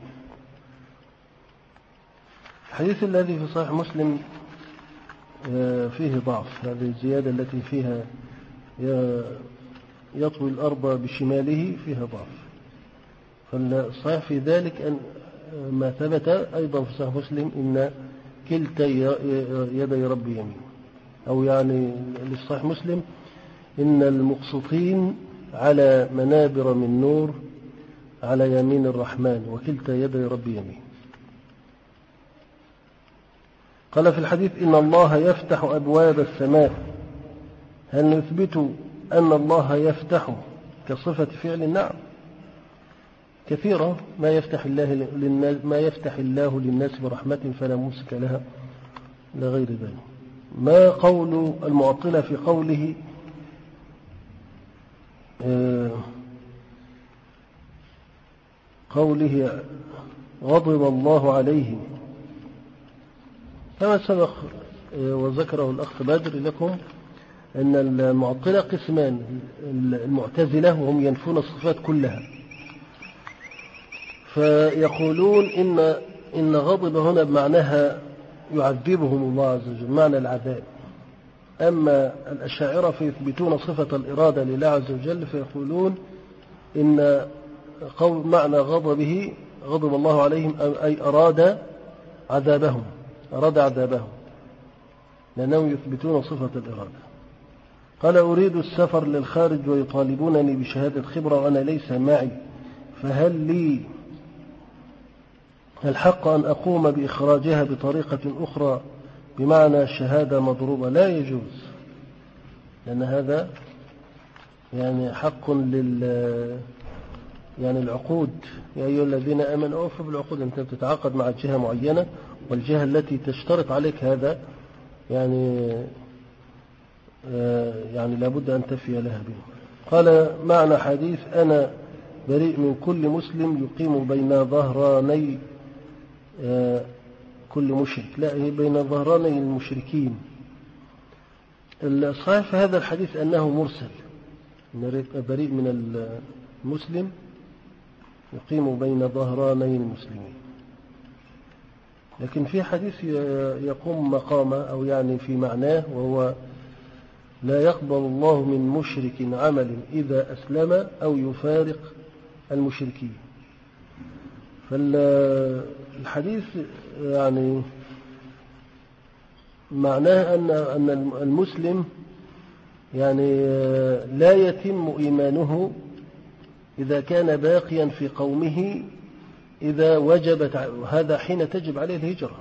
الحديث الذي في صحيح مسلم فيه ضعف، هذه الزيادة التي فيها يطوي الأرض بشماله فيها ضعف، فالصحيح في ذلك أن ما ثبت أيضا في صحيح مسلم إن كلتا يدي ربي يمين، أو يعني للصحيح مسلم إن المقسطين على منابر من نور على يمين الرحمن وكلتا يدي ربي يمين. قال في الحديث إن الله يفتح أبواب السماء، هل نثبت أن الله يفتح كصفة فعل؟ نعم، كثيرة ما يفتح الله للناس ما يفتح الله للناس برحمة فلا ممسك لها لغير ذلك. ما قول المعطلة في قوله آه قوله غضب الله عليهم؟ كما سبق وذكره الأخ بدر لكم أن المعطلة قسمان: المعتزلة وهم ينفون الصفات كلها، فيقولون إن إن غضب هنا بمعناها يعذبهم الله عز وجل، معنى العذاب. أما الأشاعرة فيثبتون صفة الإرادة لله عز وجل، فيقولون إن قول معنى غضبه غضب الله عليهم أي أراد عذابهم أراد عذابهم لأنهم يثبتون صفة الإرادة. قال: أريد السفر للخارج ويطالبونني بشهادة خبرة وأنا ليس معي، فهل لي الحق أن أقوم بإخراجها بطريقة أخرى بمعنى شهادة مضروبة؟ لا يجوز، لأن هذا يعني حق لل يعني العقود. يا أيها الذين آمنوا أوفوا بالعقود. أنت بتتعاقد مع جهة معينة، والجهة التي تشترط عليك هذا يعني يعني لابد أن تفي لها به. قال: معنى حديث أنا بريء من كل مسلم يقيم بين ظهراني كل مشرك، لا، هي بين ظهراني المشركين. الصحيح في هذا الحديث أنه مرسل، بريء من المسلم يقيم بين ظهراني المسلمين، لكن في حديث يقوم مقامه أو يعني في معناه، وهو: لا يقبل الله من مشرك عمل إذا أسلم أو يفارق المشركين. فالحديث يعني معناه أن أن المسلم يعني لا يتم إيمانه إذا كان باقيا في قومه، إذا وجبت هذا حين تجب عليه الهجرة،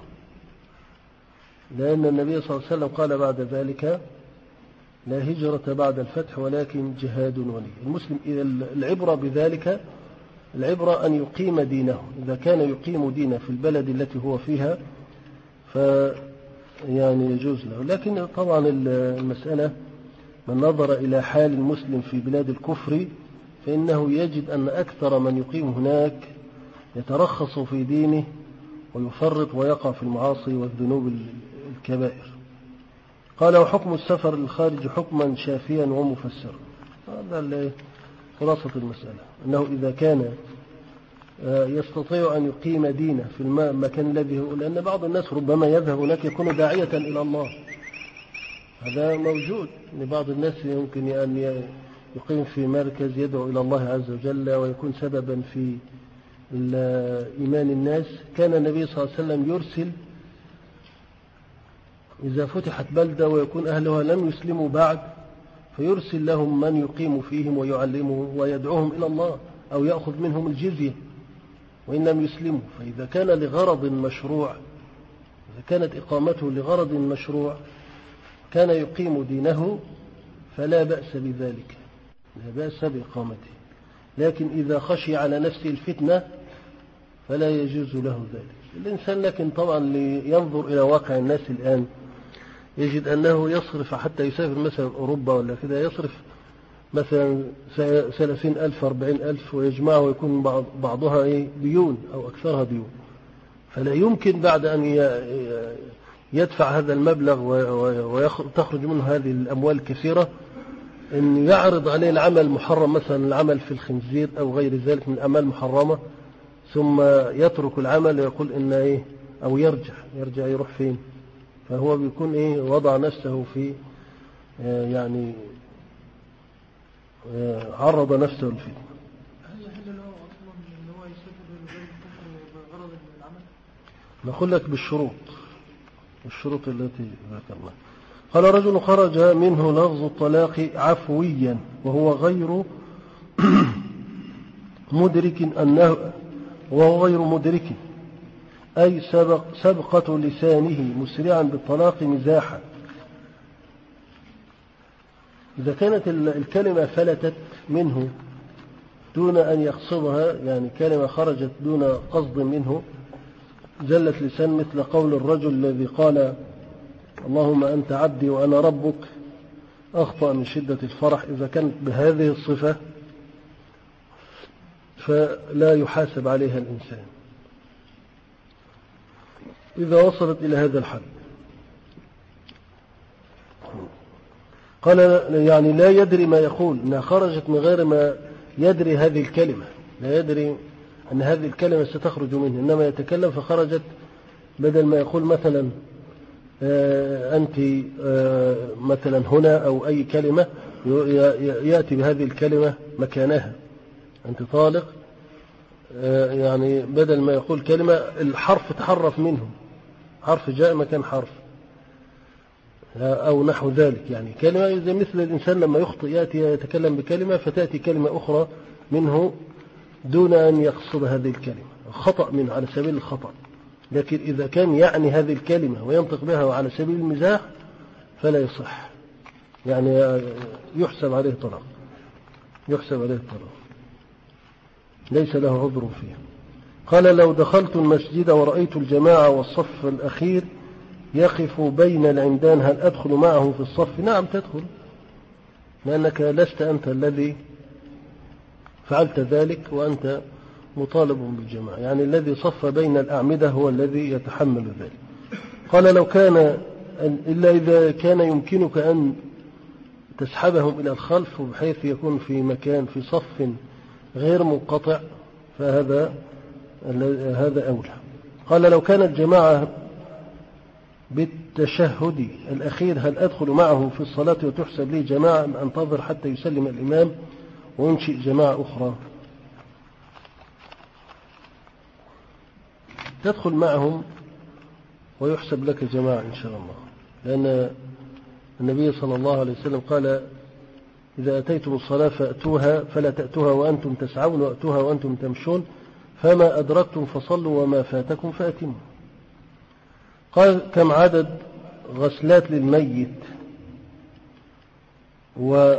لأن النبي صلى الله عليه وسلم قال بعد ذلك: لا هجرة بعد الفتح ولكن جهاد ولي. المسلم العبرة بذلك، العبرة أن يقيم دينه، إذا كان يقيم دينه في البلد التي هو فيها ف يعني يجوز له. لكن طبعا المسألة من نظر إلى حال المسلم في بلاد الكفر فإنه يجد أن أكثر من يقيم هناك يترخص في دينه ويفرط ويقع في المعاصي والذنوب الكبائر. قال: وحكم السفر للخارج حكما شافيا ومفسرا. هذا خلاصة المسألة، أنه إذا كان يستطيع أن يقيم دينه في المكان الذي هو، لأن بعض الناس ربما يذهب هناك يكون داعية إلى الله، هذا موجود، أن بعض الناس يمكن أن يقيم في مركز يدعو إلى الله عز وجل ويكون سببا في إيمان الناس. كان النبي صلى الله عليه وسلم يرسل إذا فتحت بلدة ويكون أهلها لم يسلموا بعد، فيرسل لهم من يقيم فيهم ويعلمهم ويدعوهم إلى الله أو يأخذ منهم الجزية وإن لم يسلموا. فإذا كان لغرض مشروع، إذا كانت إقامته لغرض مشروع كان يقيم دينه فلا بأس بذلك، لا بأس بإقامته. لكن إذا خشي على نفسه الفتنة فلا يجوز له ذلك. الإنسان لكن طبعا لينظر إلى واقع الناس الآن يجد أنه يصرف حتى يسافر مثلا أوروبا ولا كده، يصرف مثلا ثلاثين ألف أربعين ألف ويجمعه ويكون بعضها إيه ديون أو أكثرها ديون، فلا يمكن بعد أن يدفع هذا المبلغ وتخرج منه هذه الأموال الكثيرة أن يعرض عليه العمل محرم، مثلا العمل في الخنزير أو غير ذلك من الأعمال المحرمة، ثم يترك العمل ويقول إن إيه أو يرجع يرجع يروح فين؟ فهو بيكون إيه وضع نفسه في آه يعني آه عرض نفسه للفتنة. هل يحل له أصلا إن هو يسافر لبلاد الكفر بغرض العمل؟ نقول لك بالشروط الشروط التي ذكرناها. قال: رجل خرج منه لفظ الطلاق عفويا وهو غير مدرك أنه وهو غير مدرك أي سبق سبقة لسانه مسرعا بالطلاق مزاحا. إذا كانت الكلمة فلتت منه دون أن يقصدها، يعني كلمة خرجت دون قصد منه، زلت لسان، مثل قول الرجل الذي قال اللهم أنت عبدي وأنا ربك، أخطأ من شدة الفرح. إذا كانت بهذه الصفة فلا يحاسب عليها الإنسان إذا وصلت إلى هذا الحد. قال يعني لا يدري ما يقول، إنها خرجت من غير ما يدري هذه الكلمة، لا يدري أن هذه الكلمة ستخرج منه، إنما يتكلم فخرجت، بدل ما يقول مثلا أنت مثلا هنا أو أي كلمة، يأتي بهذه الكلمة مكانها، أنت طالق، يعني بدل ما يقول كلمة الحرف تحرف منه، حرف جاء مكان حرف أو نحو ذلك. يعني كلمة زي مثل الإنسان لما يخطئ يأتي يتكلم بكلمة فتأتي كلمة أخرى منه دون أن يقصد هذه الكلمة، خطأ منه على سبيل الخطأ. لكن إذا كان يعني هذه الكلمة وينطق بها على سبيل المزاح فلا يصح، يعني يحسب عليه طلاق، يحسب عليه طلاق، ليس له عذر فيه. قال لو دخلت المسجد ورأيت الجماعة والصف الأخير يقف بين العمدان هل أدخل معه في الصف؟ نعم تدخل، لأنك لست أنت الذي فعلت ذلك وأنت مطالب بالجماعة، يعني الذي صف بين الأعمدة هو الذي يتحمل ذلك. قال لو كان إلا إذا كان يمكنك أن تسحبهم إلى الخلف بحيث يكون في مكان في صف غير منقطع فهذا هذا أولى. قال لو كانت جماعة بالتشهد الأخير هل أدخل معه في الصلاة وتحسب لي جماعة أم أنتظر حتى يسلم الإمام وينشئ جماعة أخرى؟ تدخل معهم ويحسب لك جماعة إن شاء الله، لأن النبي صلى الله عليه وسلم قال إذا أتيتم الصلاة فأتوها فلا تأتوها وأنتم تسعون وأتوها وأنتم تمشون، فما أدركتم فصلوا وما فاتكم فأتموا. قال كم عدد غسلات للميت و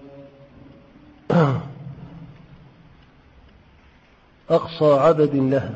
أقصى عدد لها؟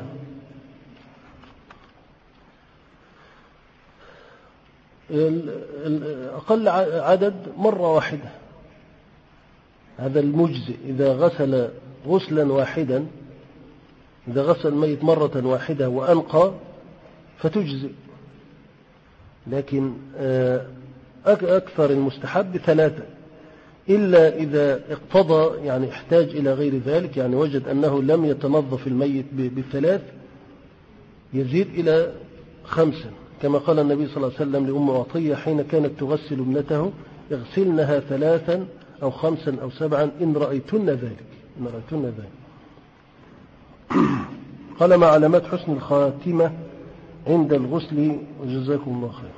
أقل عدد مرة واحدة، هذا المجزئ. إذا غسل غسلا واحدا، إذا غسل الميت مرة واحدة وأنقى فتجزئ، لكن أكثر المستحب ثلاثة، إلا إذا اقتضى يعني احتاج إلى غير ذلك، يعني وجد أنه لم يتنظف الميت بالثلاث يزيد إلى خمسة، كما قال النبي صلى الله عليه وسلم لأم عطية حين كانت تغسل ابنته اغسلنها ثلاثا أو خمسا أو سبعا إن رأيتن ذلك، إن رأيتن ذلك. قال ما علامات حسن الخاتمة عند الغسل؟ وجزاكم الله خير.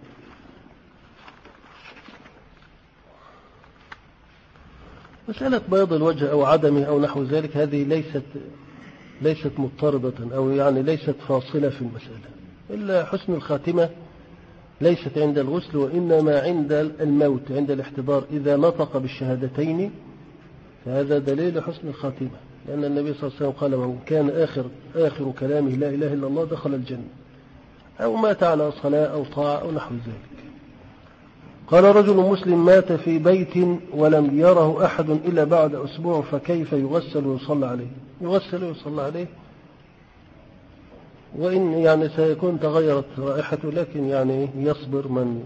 مسألة بياض الوجه أو عدمه أو نحو ذلك هذه ليست ليست مضطردة أو يعني ليست فاصلة في المسألة، إلا حسن الخاتمة ليست عند الغسل وإنما عند الموت، عند الاحتضار إذا نطق بالشهادتين فهذا دليل حسن الخاتمة، لأن النبي صلى الله عليه وسلم قال من كان آخر, آخر كلامه لا إله إلا الله دخل الجنة، أو مات على صلاة أو طاعة أو نحو ذلك. قال رجل مسلم مات في بيت ولم يره أحد إلا بعد أسبوع فكيف يغسل ويصلى عليه؟ يغسل ويصلى عليه، وإن يعني سيكون تغيرت رائحته، لكن يعني يصبر من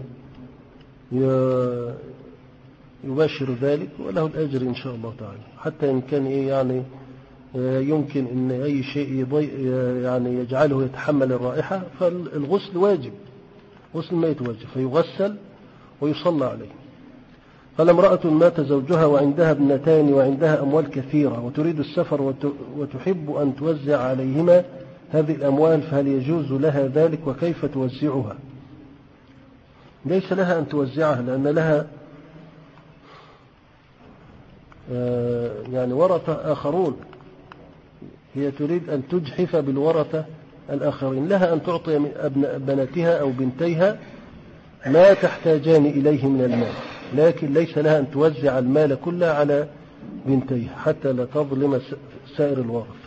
يباشر ذلك وله الأجر إن شاء الله تعالى، حتى إن كان يعني يمكن إن أي شيء يعني يجعله يتحمل الرائحة فالغسل واجب، غسل ما يتواجب فيغسل ويصلى عليه. قال امرأة مات زوجها وعندها ابنتان وعندها أموال كثيرة وتريد السفر وتحب أن توزع عليهما هذه الأموال فهل يجوز لها ذلك وكيف توزعها؟ ليس لها أن توزعها لأن لها يعني ورثة آخرون، هي تريد أن تجحف بالورثة الآخرين. لها أن تعطي من أبناء بناتها أو بنتيها ما تحتاجان إليه من المال، لكن ليس لها أن توزع المال كله على بنتيها حتى لا تظلم سائر الورث.